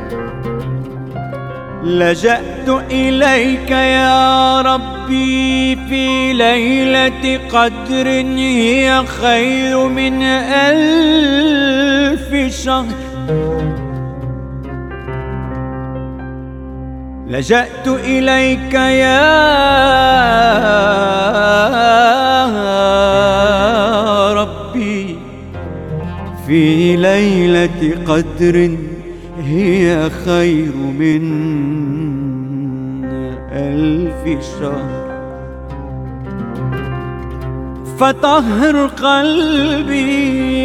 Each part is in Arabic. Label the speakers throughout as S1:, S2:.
S1: لجأت إليك يا ربي في ليلة قدر هي خير من 1000 شهر. لجأت إليك يا ربي في ليلة قدر هي خير من 1000 شهر. فطهر قلبي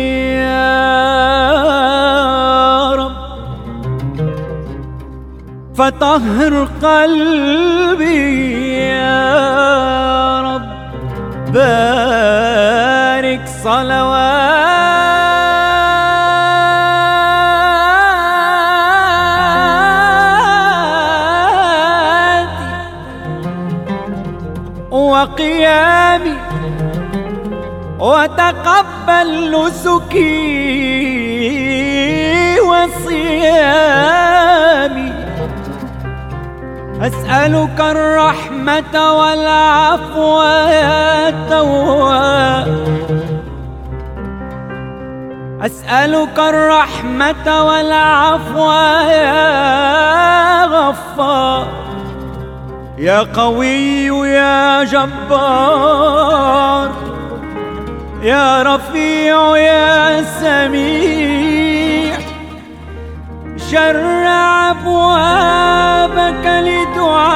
S1: يا رب، فطهر قلبي يا رب، بارك صلواتي وقيامي، وتقبل نسكي وصيامي. أسألك الرحمة والعفو يا تواب، أسألك الرحمة والعفو يا غفار، يا قوي يا جبار، يا رفيع يا سميع. شرع أبوابك لدعائي